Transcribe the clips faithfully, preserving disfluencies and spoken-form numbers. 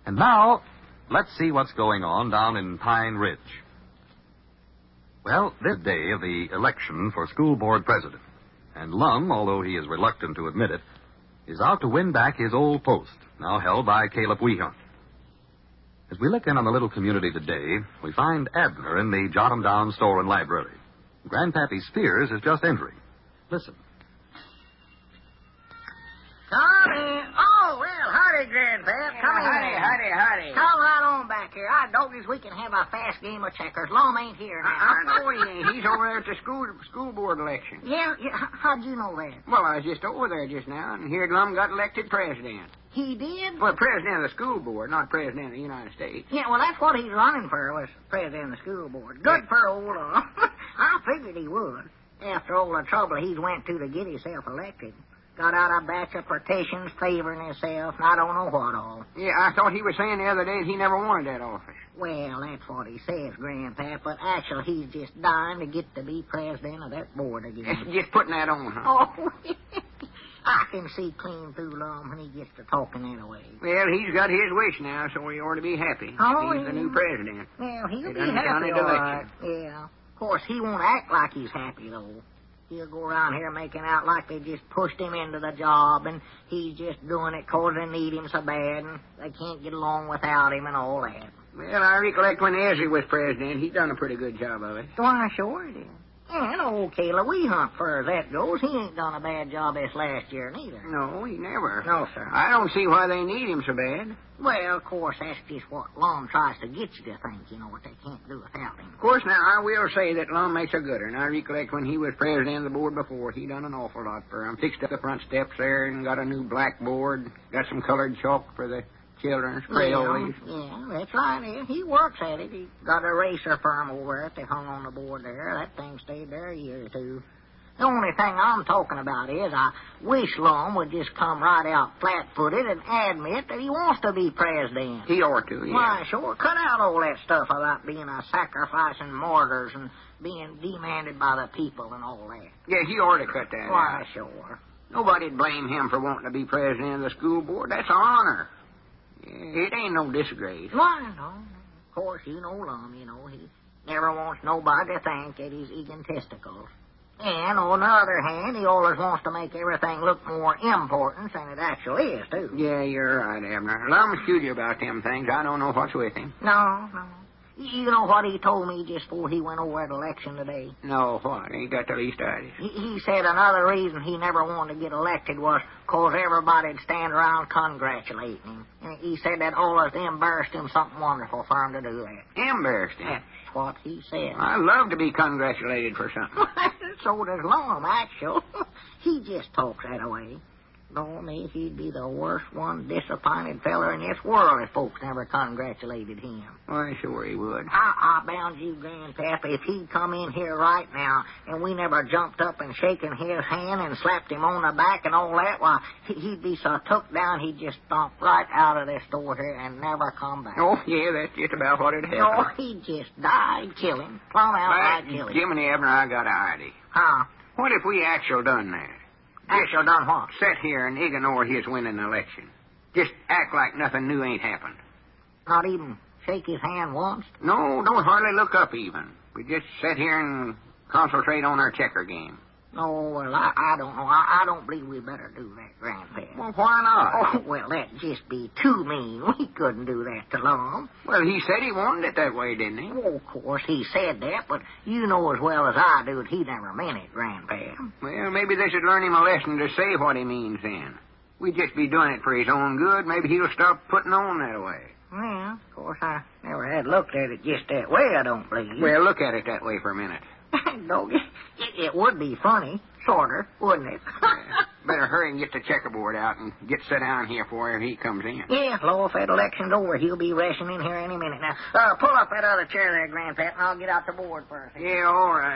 And now, let's see what's going on down in Pine Ridge. Well, this day of the election for school board president. And Lum, although he is reluctant to admit it, is out to win back his old post, now held by Caleb Weehunt. As we look in on the little community today, we find Abner in the Jot 'em Down store and library. Grandpappy Spears is just entering. Listen. Come in. Oh, well, howdy, Grandpap. Come in. Howdy, howdy, howdy. Come right on back here. I doggies we can have a fast game of checkers. Lum ain't here now. I, I know he ain't. He's over there at the school school board election. Yeah, yeah. h- How'd you know that? Well, I was just over there just now and heard Lum got elected president. He did? Well, president of the school board, not president of the United States. Yeah, well, that's what he's running for, was president of the school board. Good Yeah. for old Lum. I figured he would. After all the trouble he's went to to get himself elected. Got out a batch of petitions favoring himself, and I don't know what all. Yeah, I thought he was saying the other day that he never wanted that office. Well, that's what he says, Grandpap, but actually he's just dying to get to be president of that board again. Just putting that on, huh? Oh, I can see clean through Lum when he gets to talking that way. Well, he's got his wish now, so he ought to be happy. Oh, he's yeah. the new president. Well, he'll They be done happy, done it all right. election. Yeah. Of course, he won't act like he's happy, though. He'll go around here making out like they just pushed him into the job, and he's just doing it 'cause they need him so bad, and they can't get along without him and all that. Well, I recollect when Ezra was president, he done a pretty good job of it. Why, sure he did. And old Caleb Weehunt, far as that goes, he ain't done a bad job this last year, neither. No, he never. No, sir. I don't see why they need him so bad. Well, of course, that's just what Lum tries to get you to think, you know, what they can't do without him. Of course, now, I will say that Lum makes a gooder, and I recollect when he was president of the board before, he done an awful lot for him. Fixed up the front steps there and got a new blackboard, got some colored chalk for the children's crayons. Yeah, yeah, that's right. Yeah. He works at it. He got a eraser firm over there that they hung on the board there. That thing stayed there a year or two. The only thing I'm talking about is I wish Lum would just come right out flat-footed and admit that he wants to be president. He ought to, yeah. Why, sure, cut out all that stuff about being a sacrificing martyrs and being demanded by the people and all that. Yeah, he ought to cut that Why, out. sure. Nobody'd blame him for wanting to be president of the school board. That's an honor. Yeah, it ain't no disgrace. Why, no. Of course, you know Lum, you know. He never wants nobody to think that he's eating testicles. And on the other hand, he always wants to make everything look more important than it actually is, too. Yeah, you're right, Abner. Lum's sure about them things. I don't know what's with him. No, no. You know what he told me just before he went over at election today? No, what? Ain't got the least idea. He, he said another reason he never wanted to get elected was 'cause everybody'd stand around congratulating him. And he said that always embarrassed him something wonderful for him to do that. Embarrassed him? That's what he said. I love to be congratulated for something. So does Lum, actually. He just talks that way. No, me, he'd be the worst one disappointed feller in this world if folks never congratulated him. Why, sure he would. I, I bound you, Grandpap, if he'd come in here right now and we never jumped up and shaken his hand and slapped him on the back and all that, why, he- he'd be so took down he'd just stomp right out of this door here and never come back. Oh, yeah, that's just about what it happened. No, he'd just die killing. Plumb outright But, killing. Jiminy Abner, I got an idea. Huh? What if we actually done that? Actually done what? Sit here and ignore his winning the election. Just act like nothing new ain't happened. Not even shake his hand once? No, don't hardly look up even. We just sit here and concentrate on our checker game. No, well, I, I don't know. I, I don't believe we better do that, Grandpap. Well, why not? Oh, well, that'd just be too mean. We couldn't do that to Lum. Well, he said he wanted it that way, didn't he? Oh, of course, he said that, but you know as well as I do that he never meant it, Grandpap. Well, maybe they should learn him a lesson to say what he means then. We'd just be doing it for his own good. Maybe he'll stop putting on that way. Well, of course, I never had looked at it just that way, I don't believe. Well, look at it that way for a minute. Doggy, it, it would be funny, sorter, wouldn't it? Yeah. Better hurry and get the checkerboard out and get set down here for he comes in. Yeah, Lord, if that election's over, he'll be rushing in here any minute. Now, uh, pull up that other chair there, Grandpap, and I'll get out the board first. Yeah, all right.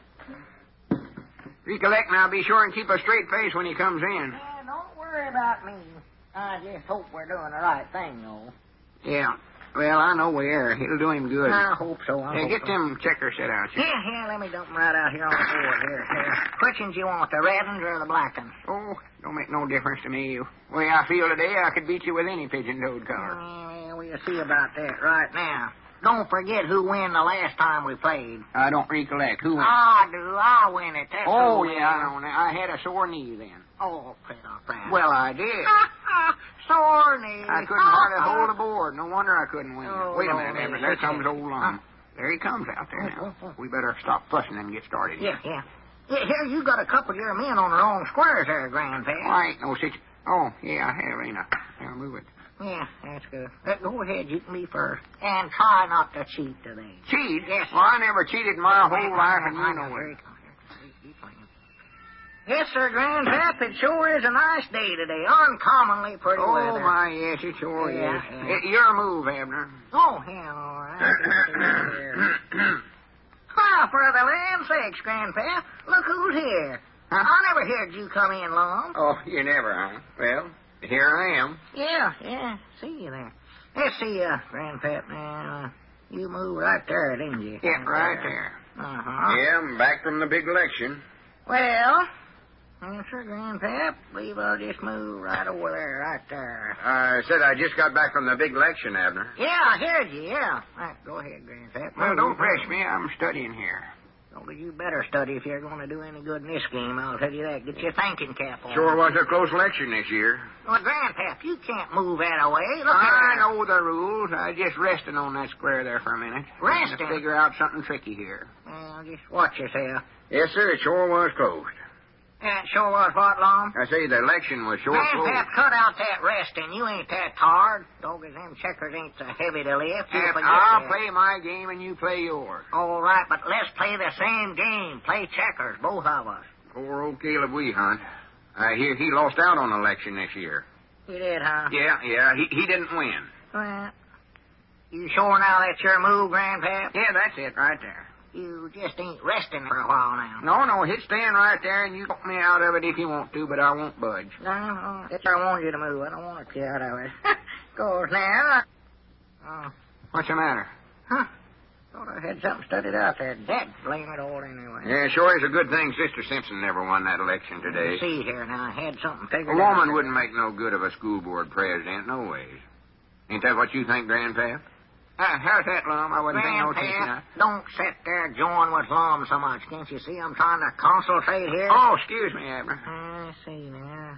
Recollect now, be sure and keep a straight face when he comes in. Yeah, don't worry about me. I just hope we're doing the right thing, though. Yeah. Well, I know we are. It'll do him good. I hope so. I Yeah, hope get so. them checkers set out. Yeah, yeah, let me dump them right out here on the board. Here, here. Which ones you want, the red ones or the black ones? Oh, don't make no difference to me. The way I feel today, I could beat you with any pigeon-toed color. Uh, we'll see about that right now. Don't forget who won the last time we played. I don't recollect. Who won? I do. I win it. That's Oh, who yeah, win. I know. I had a sore knee then. Oh, pretty fast. Well, I did. Sore knee. I couldn't hardly hold the board. No wonder I couldn't win. Oh, Wait a minute, Lord, Abner. There yes, comes yes. old Lum. There he comes out there now. We better stop fussing and get started. Yeah, yeah. Yeah, here, you got a couple of your men on the wrong squares there, Grandpa. Why ain't no such... Oh, yeah, I have, ain't I? Now, move it. Yeah, that's good. Uh, go ahead, you can be first. And try not to cheat today. Cheat? Yes. Well, I never cheated in my whole life, and you know it. Yes, sir, Grandpap, it sure is a nice day today. Uncommonly pretty Oh, weather. my, yes, it sure Yeah, is. yeah. It, your move, Abner. Oh, yeah, all right. Why, for the land sakes, Grandpap, look who's here. Huh? I never heard you come in long. Oh, you never, huh? Well, here I am. Yeah, yeah, see you there. Let's see, uh, Grandpap, now, uh, you moved right there, didn't you? Yeah, right there. Uh-huh. Yeah, I'm back from the big election. Well, yes, sir, Grandpap, believe I'll just move right over there, right there. I said I just got back from the big election, Abner. Yeah, I heard you, yeah. Right, go ahead, Grandpap. Well, Move, don't move. press me. I'm studying here. Well, you better study if you're going to do any good in this game, I'll tell you that. Get your thinking cap on. Sure was a close election this year. Well, Grandpap, you can't move that away. Look I here. know the rules. I just resting on that square there for a minute. Resting? Trying to figure out something tricky here. Well, just watch yourself. Yes, sir. It sure was closed. That sure was what, Long? I say the election was sure Grandpap, closed. cut out that resting. You ain't that tired. Doggos, them checkers ain't so heavy to lift. You Yep, forget I'll that. play my game and you play yours. All right, but let's play the same game. Play checkers, both of us. Poor old Caleb Weehunt. I hear he lost out on the election this year. You did, huh? Yeah, yeah. He he didn't win. Well, you sure now that's your move, Grandpap? Yeah, that's it right there. You just ain't resting for a while now. No, no, hit stand right there and you talk me out of it if you want to, but I won't budge. No, no, that's where I want you to move. I don't want to get out of it. Goes now. Oh, What's the matter? huh. Thought I had something studied out there. Dad blame it all anyway. Yeah, sure is a good thing Sister Simpson never won that election today. See here now, I had something figured A out. woman wouldn't make no good of a school board president, no ways. Ain't that what you think, Grandpap? Uh, how's that, Lum? I wasn't paying no attention. Grandpap, don't sit there jawing with Lum so much. Can't you see I'm trying to concentrate here? Oh, excuse me, Abner. I see now.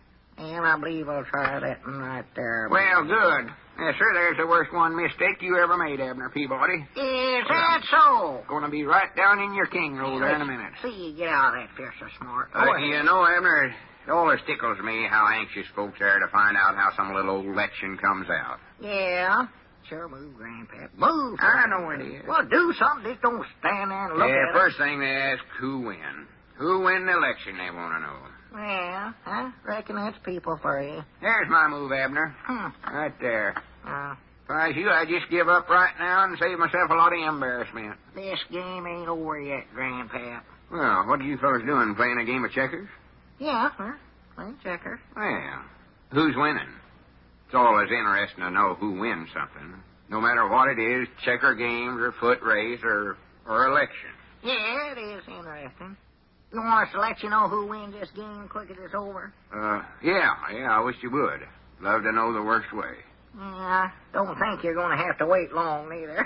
And I believe I'll try that one right there. Well, good. Yes, sir, there's the worst one mistake you ever made, Abner Peabody. Is that so? Gonna be right down in your king roll there in a minute. See you get out of that fierce so smart. Go Uh, ahead. you know, Abner, it always tickles me how anxious folks are to find out how some little old election comes out. Yeah. Sure, move, Grandpap. Move. I know it is. Well, do something. Just don't stand there and look Yeah, at first thing they ask, who win? Who win the election, they want to know. it. Yeah, I reckon that's people for you. There's my move, Abner. Hmm. Right there. Uh, If I was you, I'd just give up right now and save myself a lot of embarrassment. this game ain't over yet, Grandpap. Well, what are you fellas doing, playing a game of checkers? Yeah, sir. Playing checkers. Well, who's winning? It's always interesting to know who wins something. No matter what it is, checker games or foot race or, or election. Yeah, it is interesting. You want us to let you know who wins this game quick as it's over? Uh, yeah, yeah, I wish you would. Love to know the worst way. Yeah, I don't think you're going to have to wait long, neither.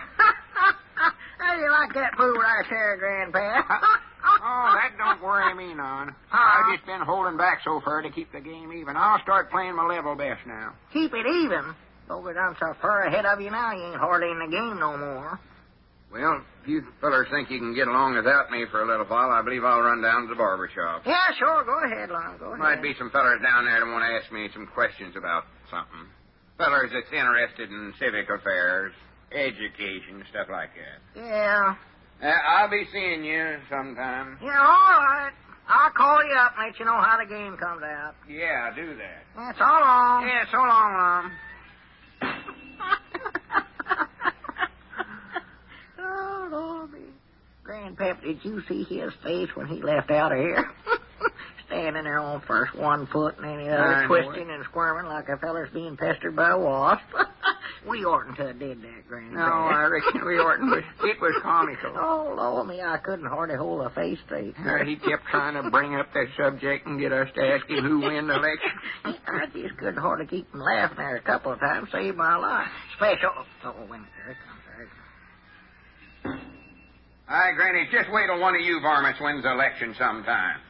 How do you like that move right there, Grandpa? Oh, that don't worry me none. I've just been holding back so far to keep the game even. I'll start playing my level best now. Keep it even. Over I'm so far ahead of you now, you ain't hardly in the game no more. Well, if you fellers think you can get along without me for a little while, I believe I'll run down to the barber shop. Yeah, sure. Go ahead, Lon. Go ahead. Might be some fellers down there that want to ask me some questions about something. Fellers that's interested in civic affairs, education, stuff like that. Yeah. Uh, I'll be seeing you sometime. Yeah, all right. I'll call you up and let you know how the game comes out. Yeah, do that. Yeah, so long. Yeah, so long, Lum. Oh, Lord. Grandpap, did you see his face when he left out of here? Standing there on first one foot and then the other, I know twisting and squirming like a feller's being pestered by a wasp. We oughtn't to have did that, Granny. No, I reckon we oughtn't. It was comical. Oh, Lord, me, I couldn't hardly hold a face straight. Uh, he kept trying to bring up that subject and get us to ask him who win the election. I just couldn't hardly keep from laughing there a couple of times. Saved my life. Special. Oh, wait a minute. There it comes. There it comes. Aye, Granny, just wait till one of you varmints wins the election sometime.